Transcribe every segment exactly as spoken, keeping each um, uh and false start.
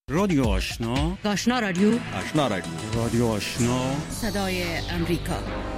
رادیو آشنا، آشنا رادیو، آشنا رادیو، رادیو آشنا، صدای امریکا.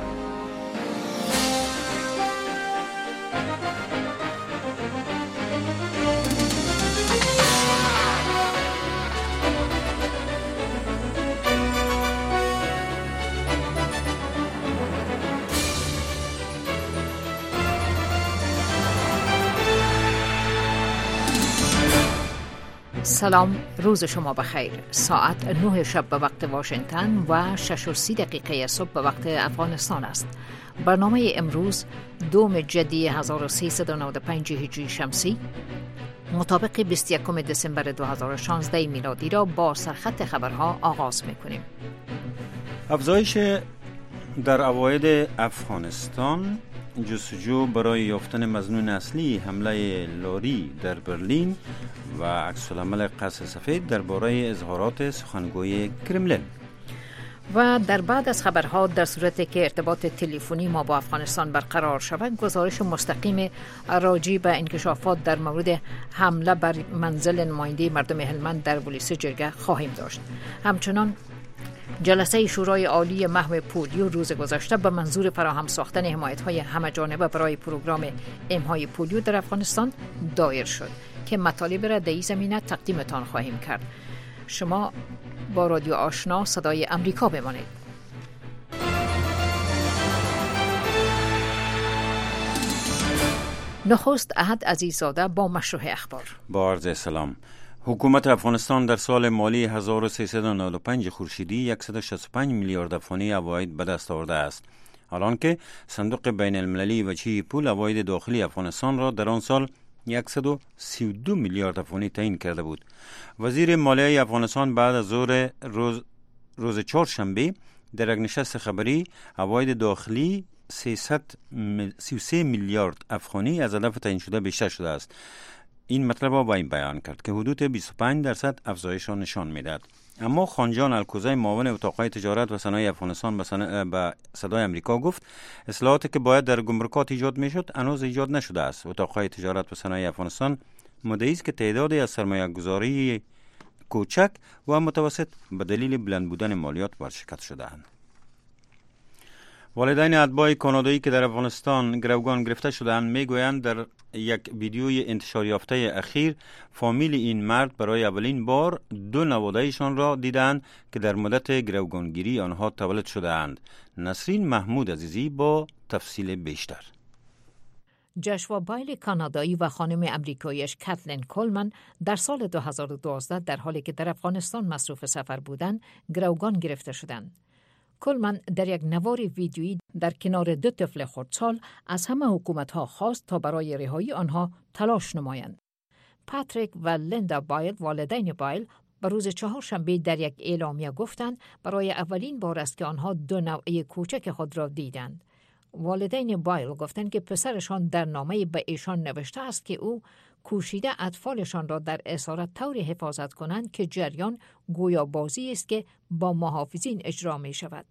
سلام، روز شما بخیر. ساعت نه شب به وقت واشنگتن و شش و سی دقیقه صبح به وقت افغانستان است. برنامه امروز دوم جدی هزار و سیصد و نود و پنج هجری شمسی مطابق بیست و یکم دسامبر دو هزار و شانزده میلادی را با سرخط خبرها آغاز می‌کنیم. افزایش در عواید افغانستان، جستجو برای یافتن مظنون اصلی حمله لاری در برلین و عکس‌العمل قصر سفید درباره اظهارات سخنگوی کرملین. و در بعد از خبرها، در صورتی که ارتباط تلفنی ما با افغانستان برقرار شود، گزارش مستقیم راجع به انکشافات در مورد حمله بر منزل نماینده مردم هلمند در ولایت جرگه خواهیم داشت. همچنان جلسه شورای عالی محو پولیو روز گذشته به منظور فراهم ساختن حمایت‌های همه‌جانبه برای پروگرام امهای پولیو در افغانستان دایر شد که مطالب را در این زمینه تقدیمتان خواهیم کرد. شما با رادیو آشنا صدای امریکا بمانید. نخست احد عزیززاده با مشروع اخبار. با عرض سلام. حکومت افغانستان در سال مالی هزار و سیصد و نود و پنج خورشیدی صد و شصت و پنج میلیارد افغانی عواید به دست آورده است، حالان که صندوق بین المللی وجهی پول عواید داخلی افغانستان را در آن سال صد و سی و دو میلیارد افغانی تعیین کرده بود. وزیر مالیه افغانستان بعد از ظهر روز روز چهارشنبه در یک نشست خبری عواید داخلی سیصد و سی و سه میلیارد افغانی از هدف تعیین شده بیشتر شده است. این مطلب را با این بیان کرد که حدود بیست و پنج درصد افزایش را نشان میدهد. اما خانجان الکوزی، معاون اتاقهای تجارت و صنایع افغانستان به, سن... به صدای امریکا گفت اصلاحاتی که باید در گمرکات ایجاد میشد هنوز ایجاد نشده است. اتاقهای تجارت و صنایع افغانستان مدعی است که تعدادی از سرمایه‌گذاری کوچک و متوسط به دلیل بلند بودن مالیات ورشکست شده‌اند. والدین اتباع کانادایی که در افغانستان گروگان گرفته شدند میگویند در یک ویدیوی انتشار یافته اخیر فامیل این مرد برای اولین بار دو نواده‌ایشان را دیدند که در مدت گروگانگیری آنها تولد شده‌اند. نسرین محمود عزیزی با تفصیل بیشتر. جاشوا بایل کانادایی و خانم امریکاییش کاتلین کولمن در سال دو هزار و دوازده در حالی که در افغانستان مصروف سفر بودند گروگان گرفته شدند. کولمن در یک نوار ویدیویی در کنار دو طفل خردسال از همه حکومت‌ها خواست تا برای رهایی آنها تلاش نمایند. پاتریک و لیندا بایل، والدین بایل، به روز چهارشنبه در یک اعلامیه گفتند برای اولین بار است که آنها دو نوعه کوچک خود را دیدند. والدین بایل گفتند که پسرشان در نامه به ایشان نوشته است که او کوشیده اطفالشان را در اسارت طوری حفاظت کنند که جریان گویا بازی است که با محافظین اجرا می شود.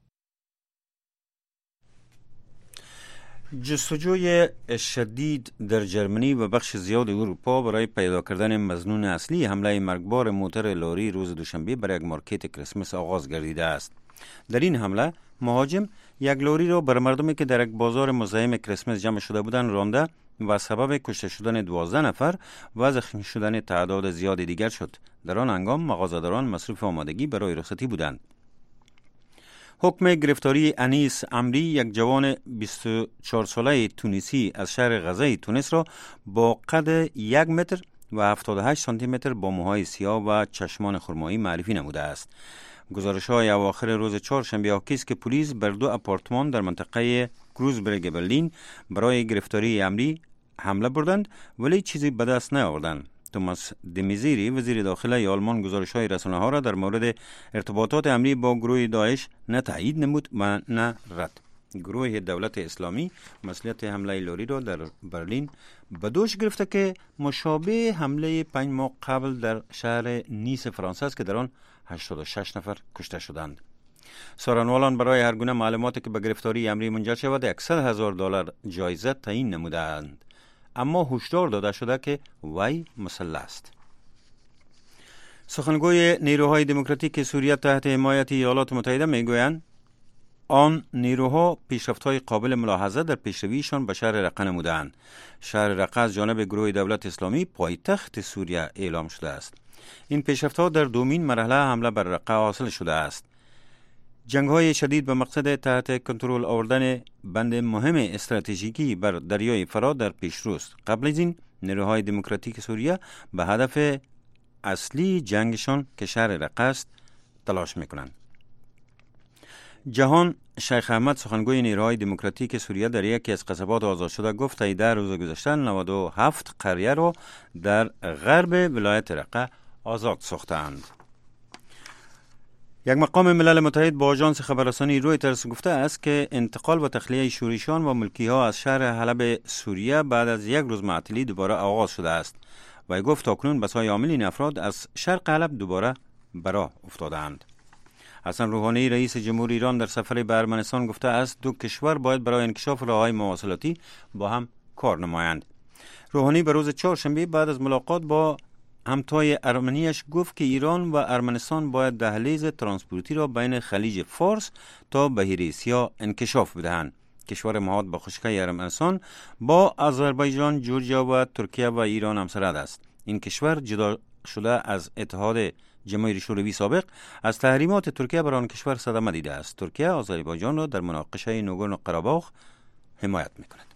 جستجوی شدید در جرمنی و بخش زیاد اروپا برای پیدا کردن مظنون اصلی حمله مرگبار موتر لاری روز دوشنبه برای یک مارکت کریسمس آغاز گردیده است. در این حمله مهاجم یک لاری را بر مردمی که در یک بازار مزاحم کریسمس جمع شده بودند رانده و سبب کشته شدن دوازده نفر و زخمی شدن تعداد زیاد دیگر شد. در آن هنگام مغازه‌داران مصروف آمادگی برای رخصتی بودند. حکم گرفتاری انیس عمری، یک جوان بیست و چهار ساله تونسی از شهر غزه تونس را با قد یک متر و هفتاد و هشت سانتی متر با موهای سیاه و چشمان خرمایی معرفی نموده است. گزارش‌های اواخر روز چهارشنبه حاکی است که پلیس بر دو آپارتمان در منطقه کروزبرگ برلین برای گرفتاری عمری حمله بردند ولی چیزی به دست نیاوردند. توماس دمیزیری، وزیر داخله آلمان، گزارش‌های رسانه‌ها را در مورد ارتباطات عمری با گروه داعش نه تایید نمود و نه رد. گروه دولت اسلامی مسئولیت حمله لاری را در برلین به دوش گرفته که مشابه حمله پنج ماه قبل در شهر نیس فرانسه است که در آن هشتاد و شش نفر کشته شدند. سارنوالان برای هر گونه معلوماتی که به گرفتاری عمری منجر شود صد هزار دلار جایزه تعیین نمودند، اما هشدار داده شده که وی مسلح است. سخنگوی نیروهای دموکراتیک سوریه تحت حمایت ایالات متحده میگویند آن نیروها پیشرفت‌های قابل ملاحظه در پیشرویشان به شهر رقه نمودند. شهر رقه از جانب گروه دولت اسلامی پایتخت سوریه اعلام شده است. این پیشرفت‌ها در دومین مرحله حمله بر رقه حاصل شده است. جنگ‌های شدید به مقصد تحت کنترل آوردن بند مهم استراتژیکی بر دریای فرات در پیش روست. قبل از این نیروهای دموکراتیک سوریه به هدف اصلی جنگشان که شهر رقه است تلاش می‌کنند. جهان شیخ احمد سخنگوی نیروهای دموکراتیک سوریه در یکی از قصبات آزاد شده گفت تا در روز گذشته نود و هفت قریه را در غرب ولایت رقه آزاد ساختند. یک مقام ملل متحد با آژانس خبررسانی رویترز گفته است که انتقال و تخلیه شوریشان و ملکی ها از شهر حلب سوریه بعد از یک روز معطلی دوباره آغاز شده است و گفت تاکنون بسیار عاملین افراد از شرق حلب دوباره براه افتادند. حسن روحانی رئیس جمهور ایران در سفر به ارمنستان گفته است دو کشور باید برای انکشاف راههای مواصلاتی با هم کار نمایند. روحانی به روز چهارشنبه بعد از ملاقات با همتای ارمنیش گفت که ایران و ارمنستان باید دهلیز ترانسپورتی را بین خلیج فارس تا بحیره سیاه انکشاف بدهند. کشور محاط به خشکی ارمنستان با آذربایجان، جورجیا و ترکیه و ایران همسرد است. این کشور جدا شده از اتحاد جماهیر شوروی سابق از تحریمات ترکیه بر آن کشور صدمه دیده است. ترکیه آذربایجان را در مناقشه ناگورنو قره‌باخ حمایت می‌کند.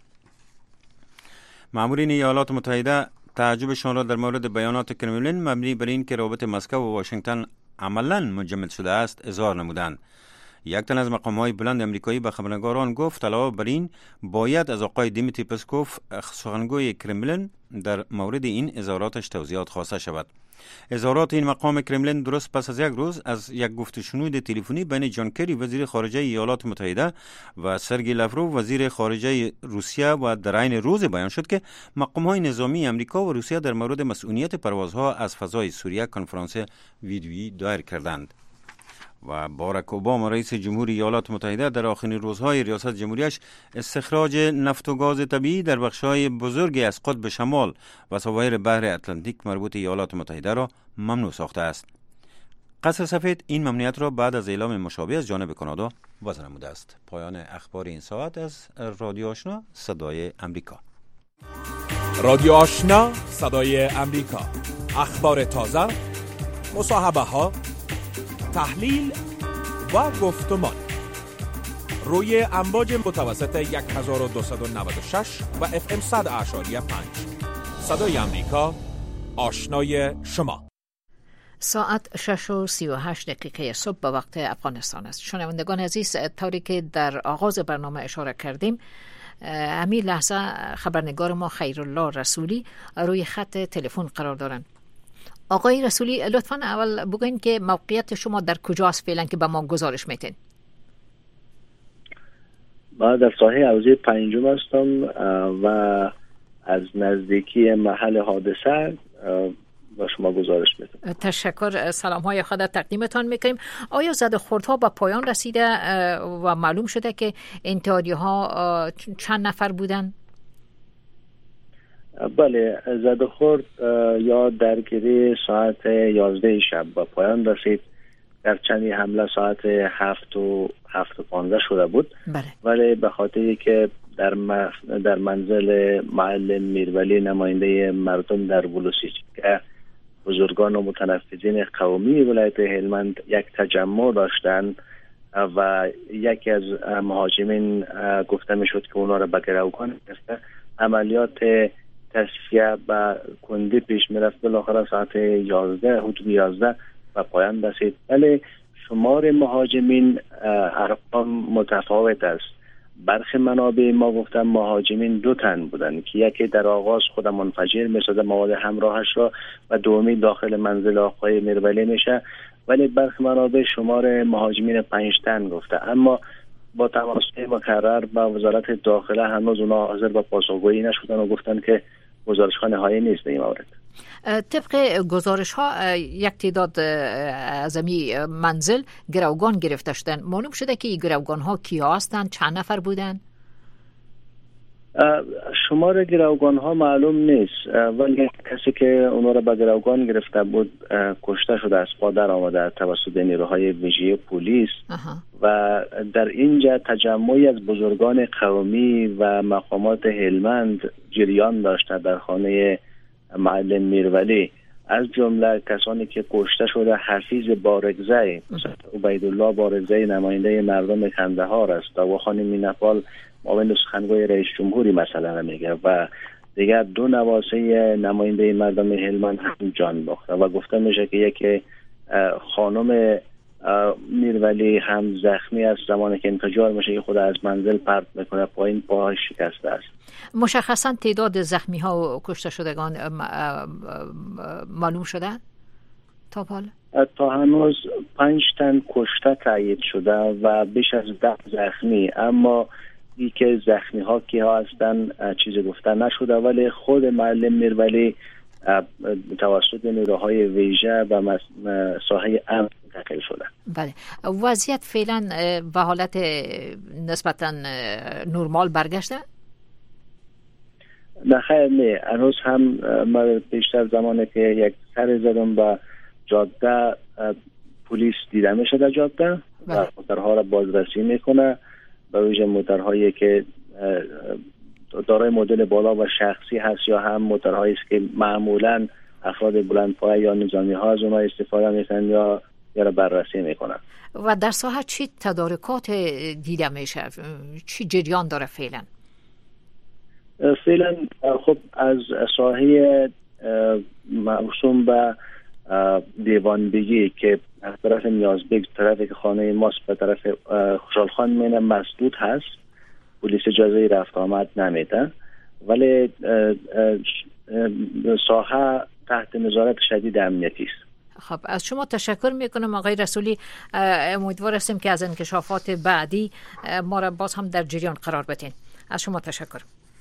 مامورین ایالات متحده تعجبشان را در مورد بیانات کرملین مبنی بر این که رابطه مسکو و واشنگتن عملاً مجمد شده است اظهار نمودند. یک تن از مقام‌های بلند امریکایی به خبرنگاران گفت علاوه بر این باید از آقای دیمیتری پسکوف سخنگوی کرملین در مورد این اظهاراتش توضیحات خواسته شود. اظهارات این مقام کرملین درست پس از یک روز از یک گفتگوی تلفنی بین جان کری وزیر خارجه ایالات متحده و سرگئی لاوروف وزیر خارجه روسیه و در عین روز بیان شد که مقام‌های نظامی امریکا و روسیه در مورد مسئولیت پروازها از فضای سوریه کنفرانس ویدیویی دایر کردند. و باراک اوباما رئیس جمهور ایالات متحده در آخرین روزهای ریاست جمهوریش استخراج نفت و گاز طبیعی در بخش‌های بزرگی از قطب شمال و سواحل بحر اتلانتیک مربوط ایالات متحده را ممنوع ساخته است. قصر سفید این ممنوعیت را بعد از اعلام مشابه از جانب کانادا وضع نموده است. پایان اخبار این ساعت از رادیو آشنا صدای امریکا. رادیو آشنا صدای امریکا، اخبار تازه، مصاحبه ها، تحلیل و گفتمان روی امواج متوسط هزار و دویست و نود و شش و اف ام صد اعشاری پنج. صدای امریکا، آشنای شما. ساعت شش و سی و هشت دقیقه صبح به وقت افغانستان است. شنوندگان عزیز، طوری که در آغاز برنامه اشاره کردیم، همین لحظه خبرنگار ما خیرالله رسولی روی خط تلفن قرار دارند. آقای رسولی، لطفاً اول بگوین که موقعیت شما در کجاست فعلا که به ما گزارش میتین؟ من در ساحه حوزه پنجم هستم و از نزدیکی محل حادثه با شما گزارش میدم. تشکر. سلام های خود تقدیمتان میکنیم. آیا زد و خوردها به پایان رسیده و معلوم شده که انتحاریه ها چند نفر بودن؟ بله، زد و خورد یا درگیری ساعت یازده شب به پایان رسید. در چندی حمله ساعت هفت و هفت و پانزده شده بود. بله. ولی به خاطری که در در منزل معلم میرولی نماینده مردم در بلوچستان بزرگان و متنفذین قومی ولایت هلمند یک تجمع داشتند و یکی از مهاجمین گفته میشد که اونا را به گروگان گرفته، عملیات تصفیه و کندی پیش میرفت. بالاخره ساعت یازده حدود یازده و پایان رسید. ولی شمار مهاجمین ارقام متفاوت است. برخی منابع ما گفتن مهاجمین دو تن بودن که یکی در آغاز خود منفجر می‌سازه مواد همراهش را و دومی داخل منزل آقای میرولی میشه، ولی برخی منابع شمار مهاجمین پنج تن گفته. اما با تماس مکرر با وزارت داخله هنوز اونا حاضر به پاسخگویی نشدن و گفتن که گزارش‌ها نهایی نیست این مورد. طبق گزارش ها یک تعداد از امی منزل گروگان گرفته شدن. معلوم شده که این گروگان ها کیا هستند؟ چند نفر بودن؟ شمار گروگان ها معلوم نیست، ولی کسی که اونا را به گروگان گرفته بود کشته شده از پا در آمده توسط نیروهای ویژه پلیس. و در اینجا تجمعی از بزرگان قومی و مقامات هلمند جریان داشته در خانه معلم میرولی، از جمله کسانی که کشته شده حفیظ بارگزی، مثلا عبیدالله بارگزی نماینده مردم کندهار است و خانم مینپال معاون سخنگوی رئیس جمهوری مثلا میگه و دیگر دو نواسه نماینده مردم هلمند هم جان باخته و گفته میشه که یک خانم میرولی هم زخمی است زمانی که انفجار میشه که خود از منزل پرت میکنه پایین، پاهاش شکسته است. مشخصا تعداد زخمی ها و کشته شدگان معلوم شده تا حال؟ تا هنوز پنج تن کشته تایید شده و بیش از ده زخمی، اما ای که زخمی ها کی ها هستن چیزی گفته نشده، ولی خود معلم میرولی توسط نیروهای ویژه و ساحه امن منتقل شده. بله، وضعیت فعلا به حالت نسبتا نرمال برگشته؟ نه خیر نه، هنوز هم ما بیشتر زمانی که یک سر زدم با جاده پلیس دیده میشه در جاده و موترها را بازرسی میکنه، به ویژه موترهایی که دارای مدل بالا و شخصی هست یا هم موترهایی است که معمولا افراد بلندپایه یا نظامی ها از اونها استفاده میکنن یا یا را بررسی میکنن. و در ساحه چی تدارکات دیده میشه؟ چی جریان داره فعلا؟ فعلا خب از ساحه موسوم به دیوانبگی که از طرف نیازبگ طرف که خانه ماست به طرف خوشحالخان مینه مسدود هست، پلیس اجازه رفت آمد نمیده، ولی ساحه تحت نظارت شدید امنیتی است. خب از شما تشکر میکنم آقای رسولی، امیدوار هستیم که از انکشافات بعدی ما را باز هم در جریان قرار بدین. از شما تشکر.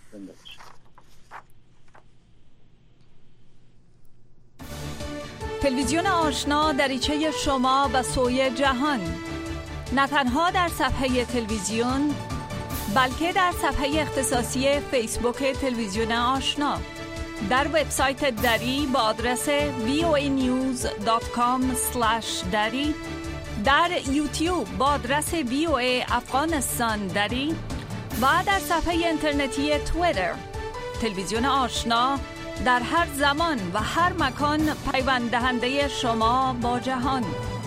تلویزیون آشنا دریچه شما به سوی جهان، نه تنها در صفحه تلویزیون بلکه در صفحه اختصاصی فیسبوک تلویزیون آشنا، در وبسایت دری با آدرس وی او ای نیوز دات کام اسلش دری، در یوتیوب با آدرس وی او ای افغانستان دری و در صفحه اینترنتی توییتر. تلویزیون آشنا در هر زمان و هر مکان پیوند دهنده شما با جهان.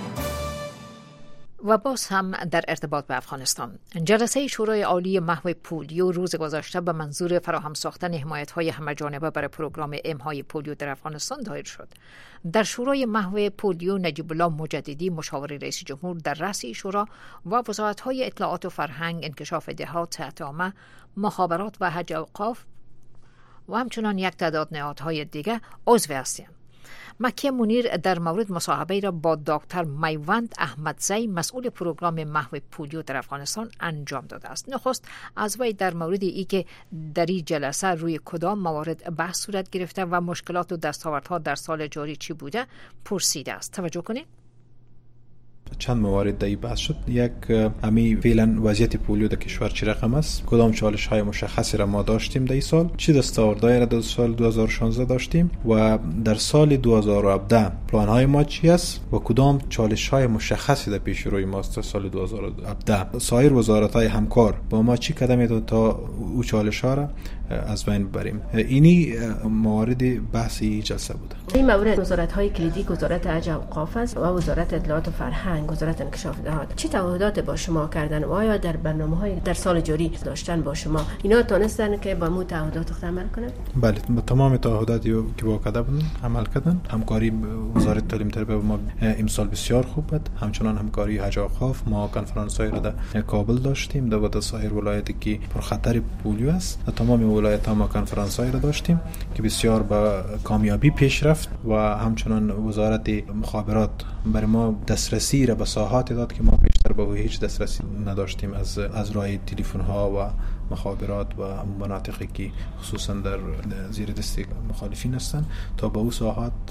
و باز هم در ارتباط به افغانستان، جلسه شورای عالی محو پولیو روز گذشته به منظور فراهم ساختن حمایت‌های همه‌جانبه برای پروگرام امهای پولیو در افغانستان دایر شد. در شورای محو پولیو نجیب الله مجددی مشاور رئیس جمهور در رأس شورا و وزارت‌های اطلاعات و فرهنگ، انکشاف دهات، صحت عامه، مخابرات و حج اوقاف و همچنان یک تعداد نهادهای دیگر عضو هستند. مکی منیر در مورد مصاحبه را با دکتر میوند احمدزی مسئول پروگرام محو پولیو در افغانستان انجام داده است. نخست از وی در مورد ای که در این جلسه روی کدام موارد بحث صورت گرفته و مشکلات و دستاوردها در سال جاری چی بوده پرسیده است. توجه کنید. چند موارد در بحث شد. یک، امی فعلا وضعیت پولیو در کشور چه رقم است، کدام چالش های مشخصی را ما داشتیم در این سال، چه دستاوردهایی را در سال دو هزار و شانزده داشتیم و در سال دو هزار و هفده پلان های ما چی است و کدام چالش های مشخصی در پیش روی ماست در سال دو هزار و هفده. سایر وزارت های همکار با ما چی قدمی داد تا او چالش ها را از بین ببریم. اینی موارد بحثی جلسه بوده. این مورد وزارت های کلیدی وزارت حج و اوقاف است و وزارت اطلاعات و فرهنگ، وزارت انکشاف دهات چه تعهدات با شما کردن و آیا در برنامه‌های در سال جاری داشتن با شما اینا تونستن که با مو تعهدات خود عمل کنن؟ بله، تمام تعهداتی که با کده بودن عمل کردن. همکاری وزارت تعلیم تربیت ما امسال بسیار خوب بود. همچنان همکاری حج و اوقاف، ما کنفرانس‌های را در کابل داشتیم در ود سایر ولایتی که پر خطر پولیو است. تمام ولایت ها ما کنفرانس‌های را داشتیم که بسیار با کامیابی پیش رفت و همچنان وزارت مخابرات برای ما دسترسی را به ساحات داد که ما پیشتر به هیچ دسترسی نداشتیم از از راه تلفن ها و مخابرات و مناطقی که خصوصا در زیر دست مخالفین هستند تا به اون ساحات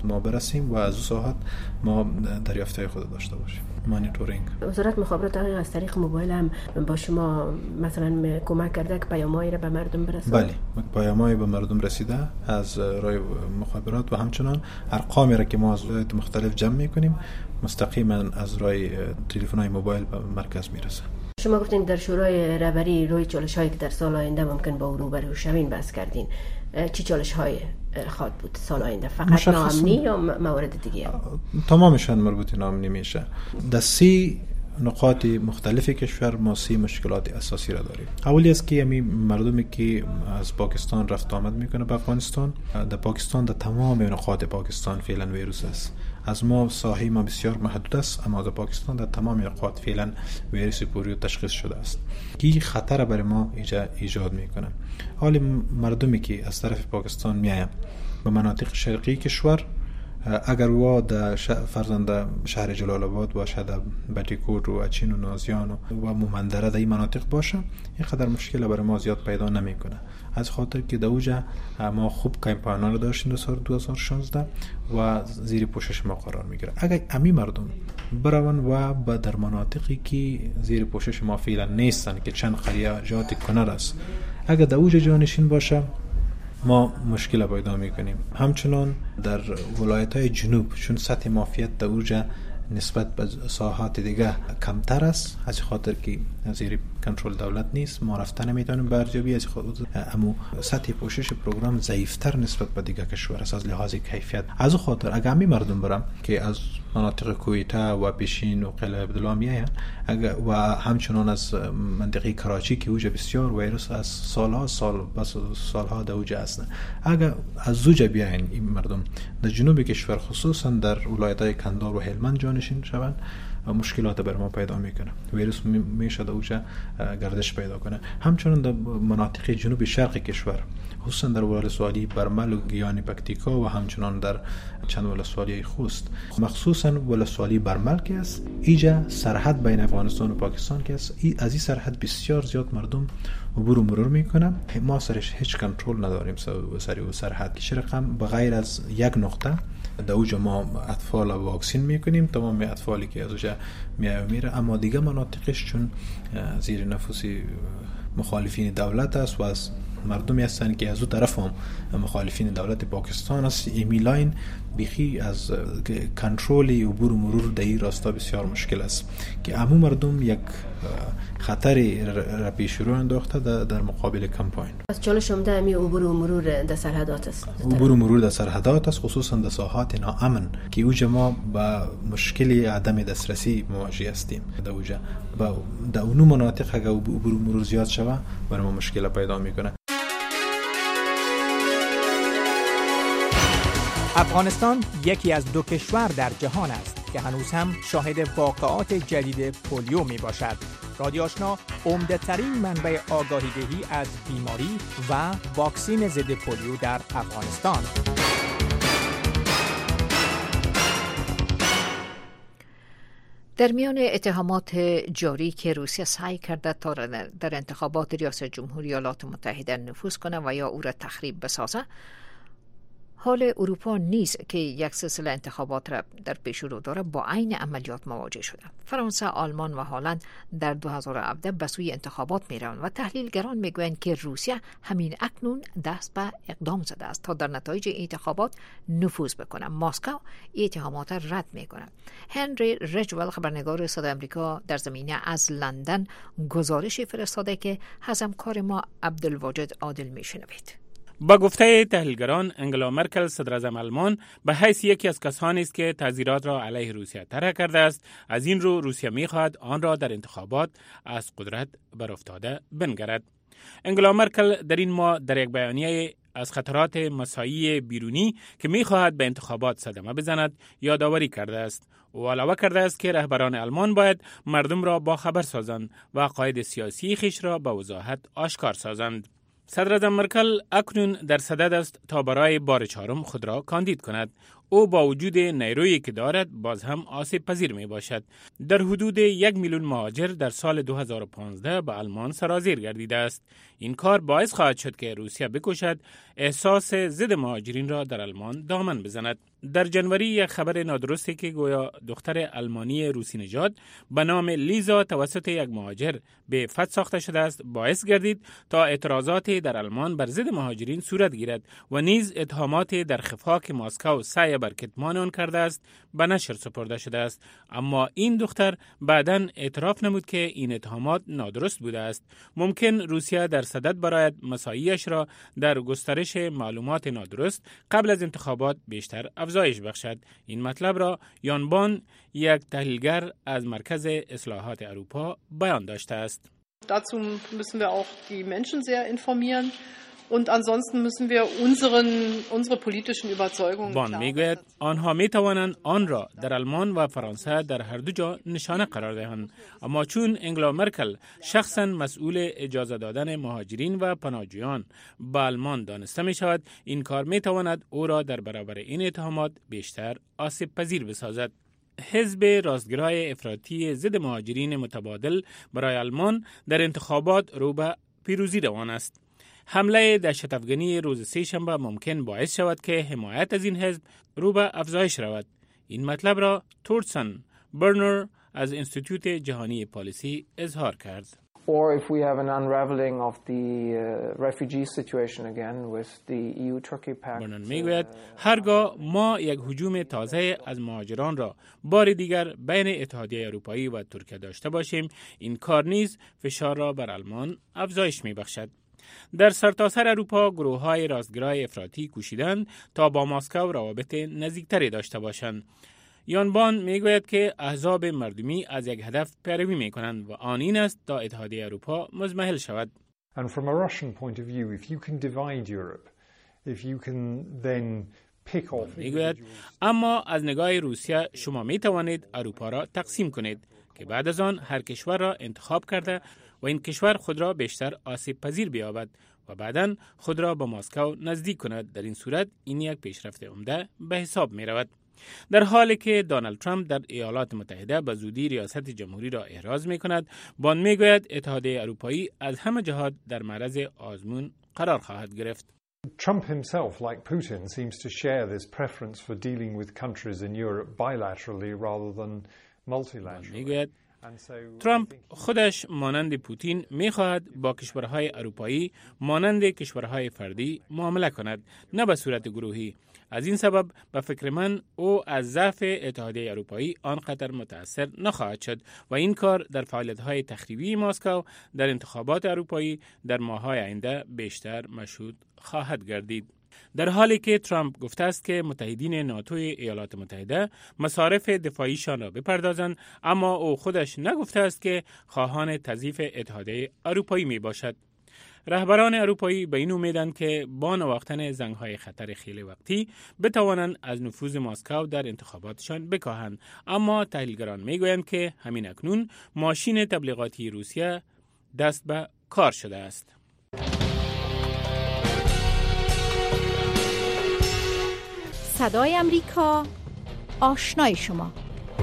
ساحات ما برسیم و از اون ساحات ما دریافت‌های خود داشته باشیم. مانیتورینگ. وزارت مخابرات دقیق از طریق موبایل هم با شما مثلا کمک کرده که پیامایی را به مردم برسونه؟ بله، پیامایی به مردم رسیده از رای مخابرات و همچنان ارقامی را که ما از ولایات مختلف جمع میکنیم مستقیما از رای تلفن‌های موبایل به مرکز میرسه. شما گفتین در شورای رهبری روی چالش‌هایی که در سال آینده ممکن با او روبرو شوین بحث کردین. چی چالش‌های خواهد بود سال آینده؟ فقط ناامنی یا موارد دیگه؟ تمامشان مربوط ناامنی میشه. در سی نقاط مختلف کشور ما سی مشکلات اساسی را داریم. اولی است که همین مردمی که از پاکستان رفت آمد میکنه به افغانستان، در پاکستان در تمام نقاط پاکستان فعلا ویروس است. از ما ساحه ما بسیار محدود است، اما در پاکستان در تمام نقاط فعلا ویروس پولیو تشخیص شده است که خطر برای ما ایجاد میکنه. حالی مردمی که از طرف پاکستان میایم به مناطق شرقی کشور، اگر وا در فرزند شهر جلال آباد باشه، در بټیکوټ و اچین و نازیان و مومندره در این مناطق باشه، این قدر مشکل برای ما زیاد پیدا نمیکنه. از خاطر که در اوجا ما خوب کمپاین رو داشتیم در سال دو هزار و شانزده و زیر پوشش ما قرار میگیره. اگر امی مردم برون و با در مناطقی که زیر پوشش ما فعلا نیستن که چند خلیجات کنر است، اگر در اوجا جانشین باشه ما مشکل پیدا میکنیم. همچنان در ولایت‌های جنوب چون سطح مافیت در اوجا نسبت به ساحات دیگه کمتر است، از خاطر که زیر کنترل دولت نیست، ما رفتن نمیتونیم برجابی، از خود امو سطح پوشش پروگرام ضعیفتر نسبت به دیگه کشور است از لحاظ کیفیت. از خاطر اگر می مردم برم که از مناطق کویته و پیشین و قلعه عبدالله میاین و همچنان از منطقه کراچی که اوجا بسیار ویروس از سالها سال بس سالها در اوجا است، اگر از اوجا بیاین این مردم در جنوب کشور خصوصا در ولایت‌های کندهار و هلمند جانشین شوند، مشکلات بر ما پیدا میکنه. ویروس میشه در اوجا گردش پیدا کنه. همچنان در مناطق جنوب شرق کشور خصوصا در ولسوالی برمل و گیان پکتیکا و همچنان در چند ولسوالی خوست، مخصوصا ولسوالی برمل که است، اینجا سرحد بین افغانستان و پاکستان که است، ای از این سرحد بسیار زیاد مردم عبور و مرور میکنن. ما سرش هیچ کنترل نداریم سری و سرحد که رقم بغیر از یک نقطه در اوجا ما اطفال واکسین میکنیم، تمام اطفالی که از اوجا میره، اما دیگه مناطقش چون زیر نفوذی مخالفین دولت است و از مردمی هستند که از اون طرف هم مخالفین دولت پاکستان است، ایمی لاین بیخی از کنترل عبور و مرور در این راستا بسیار مشکل است که عموم مردم یک خطری را پیش رو انداخته در, در مقابل کمپاین. از چالش عمده امی عبور و مرور در سرحدات است. عبور و مرور در سرحدات است، خصوصا در ساحات ناامن که اوجا ما با مشکل عدم دسترسی مواجه هستیم. در اوجا با در اون مناطق اگر عبور و مرور زیاد شوه برای ما مشکل پیدا میکنه. افغانستان یکی از دو کشور در جهان است که هنوز هم شاهد واقعات جدید پولیو می باشد. رادیو آشنا عمده ترین منبع آگاهی دهی از بیماری و واکسین ضد پولیو در افغانستان. در میان اتهامات جاری که روسیه سعی کرده تا در انتخابات ریاست جمهوری ایالات متحده نفوذ کنه و یا او را تخریب بسازه، حال اروپا نیست که یک سلسله انتخابات را در پیش رو داره با عین عملیات مواجه شده. فرانسه، آلمان و هلند در دو هزار و هفده به سوی انتخابات میروند و تحلیلگران میگویند که روسیه همین اکنون دست به اقدام زده است تا در نتایج انتخابات نفوذ بکنه. مسکو اتهامات را رد میکنه. هنری رجول، خبرنگار صدای آمریکا در زمینه از لندن، گزارشی فرستاده که از همکار ما عبدالواجد عادل میشنوید. با گفته تحلیلگران، انگلا مرکل صدراعظم آلمان به حیث یکی از کسانی است که تحذیرات را علیه روسیه طرح کرده است. از این رو روسیه می‌خواهد آن را در انتخابات از قدرت برافتاده بنگرد. انگلا مرکل در این ماه در یک بیانیه از خطرات مساعی بیرونی که می‌خواهد به انتخابات صدمه بزند یادآوری کرده است. او علاوه کرده است که رهبران آلمان باید مردم را با خبر سازند و عقاید سیاسی خویش را به وضاحت آشکار سازند. صدراعظم مرکل اکنون در صدد است تا برای بار چهارم خود را کاندید کند. او با وجود نیرویی که دارد باز هم آسیب پذیر می باشد. در حدود یک میلیون مهاجر در سال دو هزار و پانزده به آلمان سرازیر گردیده است. این کار باعث خواهد شد که روسیه بکوشد احساس ضد مهاجرین را در آلمان دامن بزند. در جنوری یک خبر نادرستی که گویا دختر آلمانی روسی نژاد به نام لیزا توسط یک مهاجر به فت ساخته شده است باعث گردید تا اعتراضات در آلمان بر ضد مهاجرین صورت گیرد و نیز اتهامات در خفا که مسکو سعی بر کتمان آن کرده است به نشر سپرده شده است. اما این دختر بعداً اعتراف نمود که این اتهامات نادرست بوده است. ممکن روسیه در صدد برای مساعیش را در گسترش معلومات نادرست قبل از انتخابات بیشتر افزایش بخشد. این مطلب را یانبان، یک تحلیلگر از مرکز اصلاحات اروپا، بیان داشته است. Dazu müssen wir auch die Menschen sehr informieren. Und ansonsten müssen wir unseren, unsere politischen Überzeugungen بان میگوید آنها می توانند آن را در آلمان و فرانسه در هر دو جا نشانه قرار دهند، اما چون انگلا مرکل شخصا مسئول اجازه دادن مهاجرین و پناهجویان به آلمان دانسته می شود، این کار می تواند او را در برابر این اتهامات بیشتر آسیب پذیر بسازد. حزب راستگرای افراطی ضد مهاجرین متبادل برای آلمان در انتخابات رو به پیروزی روان است. حمله دهشت افغانی روز سه شنبه ممکن باعث شود که حمایت از این حزب رو به افزایش رود. این مطلب را تورسن برنر از انستیتوت جهانی پالیسی اظهار کرد. Or if we have an unraveling of the uh, refugee situation again with the E U-Turkey pact. برنر میگوید هرگاه ما یک هجوم تازه از مهاجران را بار دیگر بین اتحادیه اروپایی و ترکیه داشته باشیم، این کار نیز فشار را بر آلمان افزایش میبخشد. در سرتاسر اروپا گروه‌های راستگرای افراطی کوشیدند تا با مسکو روابط نزدیکتری داشته باشند. یانبان میگوید که احزاب مردمی از یک هدف پیروی میکنند و آن این است تا اتحادیه اروپا مضمحل شود. And from a Russian point of view, if you can divide Europe, if you can then pick off. میگوید اما از نگاه روسیه شما می توانید اروپا را تقسیم کنید که بعد از آن هر کشور را انتخاب کرده و این کشور خود را بیشتر آسیب پذیر بیابد و بعداً خود را با مسکو نزدیک کند. در این صورت این یک پیشرفت عمده به حساب می رود. در حالی که دونالد ترامپ در ایالات متحده به زودی ریاست جمهوری را احراز می کند، بان می گوید اتحادیه اروپایی از همه جهات در معرض آزمون قرار خواهد گرفت. Trump himself, like Putin, seems to share this preference for dealing with countries in Europe bilaterally rather than multilaterally. ترامپ خودش مانند پوتین می‌خواهد با کشورهای اروپایی مانند کشورهای فردی معامله کند، نه به صورت گروهی. از این سبب به فکر من او از ضعف اتحادیه اروپایی آنقدر متأثر نخواهد شد و این کار در فعالیت‌های تخریبی مسکو در انتخابات اروپایی در ماه‌های آینده بیشتر مشهود خواهد گردید. در حالی که ترامپ گفته است که متحدین ناتوی ایالات متحده مصارف دفاعیشان را بپردازند، اما او خودش نگفته است که خواهان تضعیف اتحادیه اروپایی می باشد. رهبران اروپایی به این امیدند که با نواختن زنگ‌های خطر خیلی وقتی بتوانند از نفوذ مسکو در انتخاباتشان بکاهند، اما تحلیلگران میگویند که همین اکنون ماشین تبلیغاتی روسیه دست به کار شده است. صدای امریکا، آشنای شما.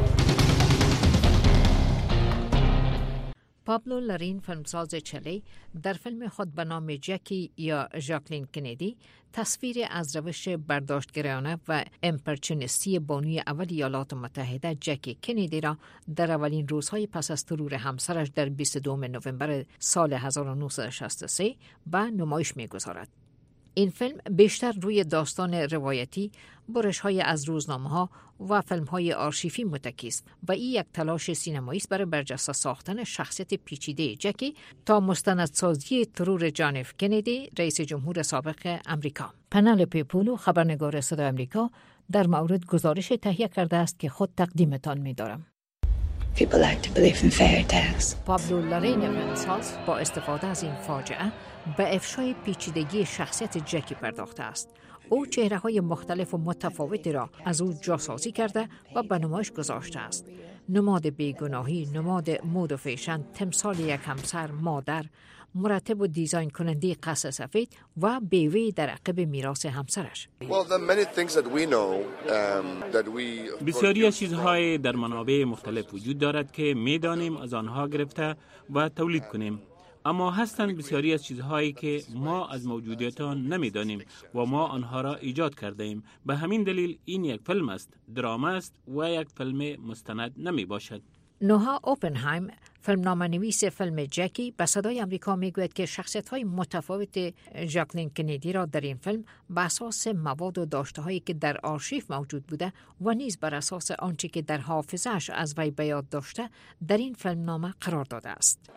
پابلو لارین، فیلمساز چلی، در فیلم خود به نام جکی یا ژاکلین کندی تصویر از روش برداشتگرایانه و امپرچونیستی بانوی اول ایالات متحده جکی کندی را در اولین روزهای پس از ترور همسرش در بیست و دوم نوامبر سال هزار و نهصد و شصت و سه به نمایش می‌گذارد. این فیلم بیشتر روی داستان روایتی، برش‌های از روزنامه‌ها و فیلم‌های آرشیفی متکی است و این یک تلاش سینمایی است برای برجسته ساختن شخصیت پیچیده جکی تا مستندسازی ترور جان اف کندی، رئیس جمهور سابق امریکا. پنلوپی پولو، خبرنگار صدای امریکا، در مورد گزارش تهیه کرده است که خود تقدیمتان می‌دارم. People like to believe in fairy tales. پابلو لارین فیلمساز با استفاده از این فاجعه به افشای پیچیدگی شخصیت جکی پرداخته است. او چهره‌های مختلف و متفاوتی را از او جاسازی کرده و به نمایش گذاشته است. نماد بیگناهی، نماد مود و فیشن، تمثال یک همسر، مادر، مرتب و دیزاین کننده قص سفید و بیوی در عقب میراث همسرش. بسیاری از چیزهای در منابع مختلف وجود دارد که می‌دانیم از آنها گرفته و تولید کنیم اما هستند بسیاری از چیزهایی که ما از موجودیت آن نمیدانیم و ما آنها را ایجاد کرده ایم. به همین دلیل این یک فیلم است، دراما است و یک فیلم مستند نمی باشد. نوها اوپنهایم، فیلمنامه نویس فیلم جکی، به صدای آمریکا میگوید که شخصیت‌های متفاوت ژاکلین کندی را در این فیلم بر اساس مواد و داشته‌هایی که در آرشیو موجود بوده و نیز بر اساس آنچه که در حافظه‌اش از وی به یاد داشته در این فیلمنامه قرار داده است.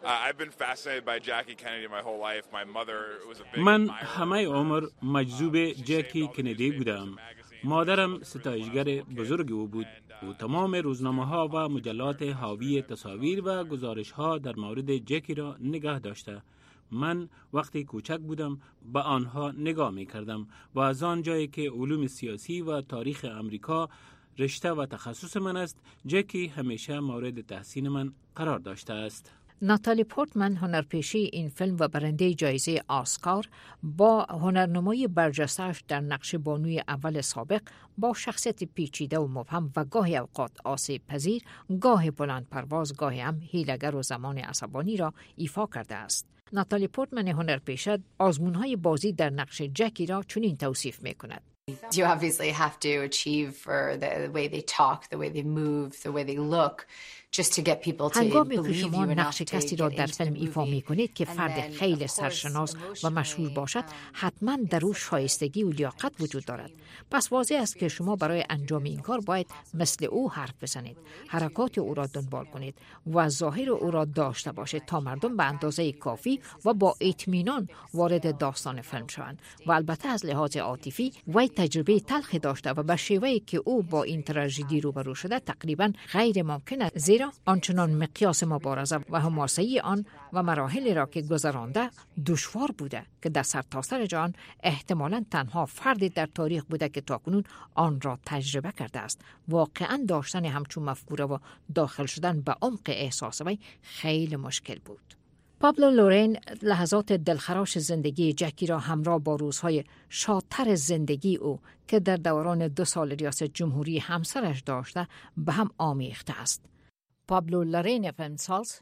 من همه عمر مجذوب جکی کندی بودم. مادرم ستایشگر بزرگ او بود. او تمام روزنامه ها و مجلات حاوی تصاویر و گزارش ها در مورد جکی را نگاه داشته. من وقتی کوچک بودم به آنها نگاه می کردم و از آن جایی که علوم سیاسی و تاریخ امریکا رشته و تخصص من است، جکی همیشه مورد تحسین من قرار داشته است. ناتالی پورتمن، هنرپیشه این فیلم و برنده جایزه آسکار، با هنرنمای برجسته‌اش در نقش بانوی اول سابق با شخصیت پیچیده و مبهم و گاهی اوقات آسیب پذیر، گاهی بلند پرواز، گاهی هم حیله‌گر و زمان عصبانی را ایفا کرده است. ناتالی پورتمن هنرپیشه آزمون‌های بازی در نقش جکی را چنین توصیف می‌کند. You obviously have to achieve for the way they talk, the way they move, the way they look. Just to get people to هنگامی که believe شما you enough نقش to کسی را get در into the فیلم ایفا می کنید که فرد خیلی سرشناس و مشهور باشد، حتما در او شایستگی و لیاقت وجود دارد. پس واضح است که شما برای انجام این کار باید مثل او حرف بزنید، حرکات او را دنبال کنید و ظاهر او را داشته باشید تا مردم به اندازه کافی و با اطمینان وارد داستان فیلم شوند. و البته از لحاظ عاطفی وی تجربه تلخی داشته و به شیوهی که او با این تراژدی روبرو شده تقریبا غیر ممکن است، زیرا آنچنان مقیاس مبارزه و حماسه آن و مراحلی را که گذرانده دشوار بوده که در سرتاسر جهان احتمالاً تنها فردی در تاریخ بوده که تاکنون آن را تجربه کرده است. واقعاً داشتن همچون مفکوره و داخل شدن به عمق احساس وی خیلی مشکل بود. پابلو لورین لحظات دلخراش زندگی جکی را همراه با روزهای شادتر زندگی او که در دوران دو سال ریاست جمهوری همسرش داشته به هم آمیخته است. پابلو لورین فیلمساز: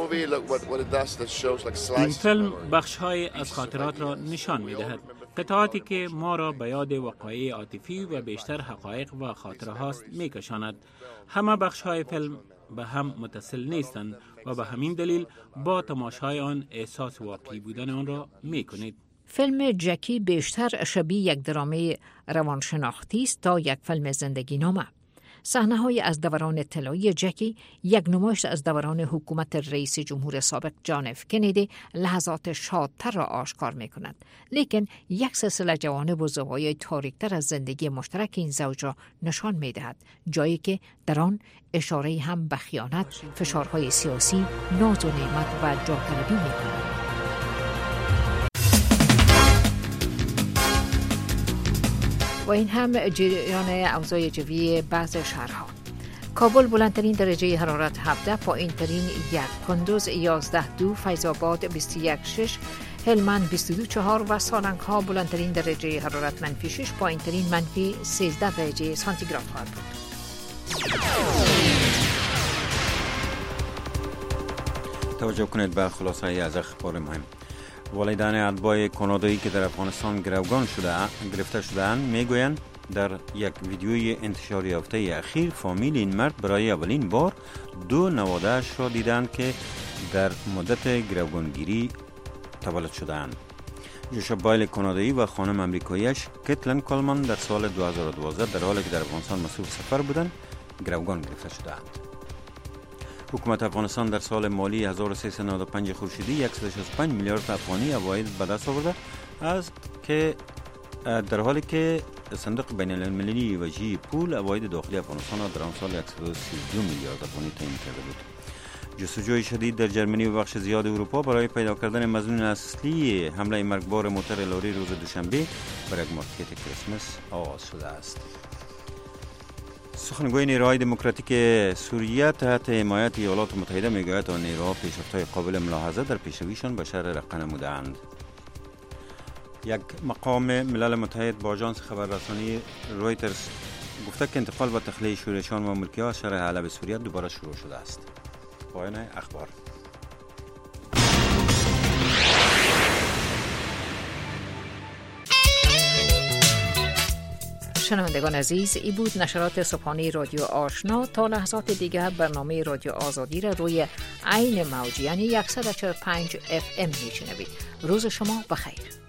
این فیلم بخش‌های از خاطرات را نشان می‌دهد، قطعاتی که ما را به یاد وقایع عاطفی و بیشتر حقایق و خاطره هاست می‌کشاند. همه بخش‌های فیلم به هم متصل نیستند و به همین دلیل با تماشای آن احساس واقعی بودن آن را می‌کنید. فیلم جکی بیشتر شبیه یک درامه روانشناختی است تا یک فیلم زندگی نامه. صحنه‌های از دوران طلایی جکی، یک نمایش از دوران حکومت رئیس جمهور سابق جان اف کندی، لحظات شادتر را آشکار می‌کند. لیکن یک سلسله جوانب و زوایای تاریک‌تر از زندگی مشترک این زوج را نشان می‌دهد، جایی که در آن اشاره هم به خیانت، فشارهای سیاسی، ناز و نعمت و جاه‌طلبی می‌کند. و این هم جریان اوضاع جوی بعض شهرها. کابل بلندترین درجه حرارت هفده، پایینترین یک، کندوز یازده دو، فیض آباد بیست و یک شش، هلمند بیست و دو چهار و سالنگ ها بلندترین درجه حرارت منفی شش، پایینترین منفی سیزده درجه سانتیگراد خواهد بود. توجه کنید به خلاصه از اخبار مهم. والدین اتباع کانادایی که در افغانستان گروگان شده گرفته شده‌اند میگویند در یک ویدیوی انتشار یافته اخیر فامیل این مرد برای اولین بار دو نواده‌اش را دیدند که در مدت گروگانگیری تولد شده‌اند. جوشا بایل کانادایی و خانم امریکاییش کتلن کولمان در سال دو هزار و دوازده در حالی که در افغانستان مصروف سفر بودند گروگان گرفته شده‌اند. حکومت افغانستان در سال مالی هزار و سیصد و نود و پنج خورشیدی صد و شصت و پنج میلیارد افغانی عواید به دست آورده است که در حالی که صندوق بین المللی وجهی پول عواید داخلی افغانستان را در آن سال صد و سی و دو میلیارد افغانی تعیین کرده بود. جستجوی شدید در جرمنی و بخش زیاد اروپا برای پیدا کردن مظنون اصلی حمله مرگبار موتر لاری روز دوشنبه بر یک مارکت کریسمس آغاز شده است. سخنگوی نیروهای دموکراتیک سوریه تحت حمایت ایالات متحده میگوید آن نیروها پیشرفت‌های قابل ملاحظه در پیشرویشان به شهر رقه نموده‌اند. یک مقام ملل متحد با آژانس خبررسانی رویترز گفته که انتقال و تخلیه شورشیان و ملکی‌ها از شهر حلب سوریه دوباره شروع شده است. پایان اخبار. شنوندگان عزیز، ای بود نشرات صبحانه رادیو آشنا. تا لحظات دیگر برنامه رادیو آزادی را روی عین موج یعنی صد و چهل و پنج اف ام میشنوید. روز شما بخیر.